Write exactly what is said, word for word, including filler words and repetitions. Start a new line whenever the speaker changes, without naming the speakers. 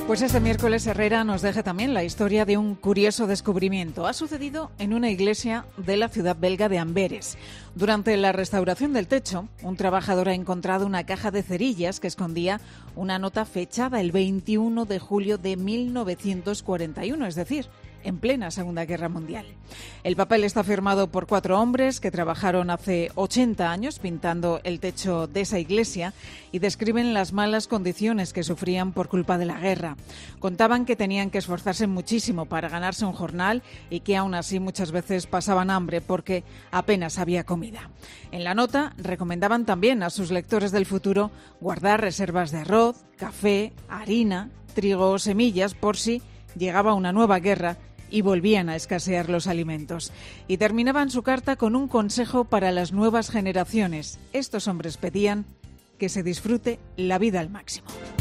Pues este miércoles Herrera nos deja también la historia de un curioso descubrimiento. Ha sucedido en una iglesia de la ciudad belga de Amberes. Durante la restauración del techo, un trabajador ha encontrado una caja de cerillas que escondía una nota fechada el veintiuno de julio de mil novecientos cuarenta y uno, es decir, en plena Segunda Guerra Mundial. El papel está firmado por cuatro hombres que trabajaron hace ochenta años pintando el techo de esa iglesia y describen las malas condiciones que sufrían por culpa de la guerra. Contaban que tenían que esforzarse muchísimo para ganarse un jornal y que aún así muchas veces pasaban hambre porque apenas había comida. En la nota recomendaban también a sus lectores del futuro guardar reservas de arroz, café, harina, trigo o semillas por si llegaba una nueva guerra y volvían a escasear los alimentos. Y terminaban su carta con un consejo para las nuevas generaciones. Estos hombres pedían que se disfrute la vida al máximo.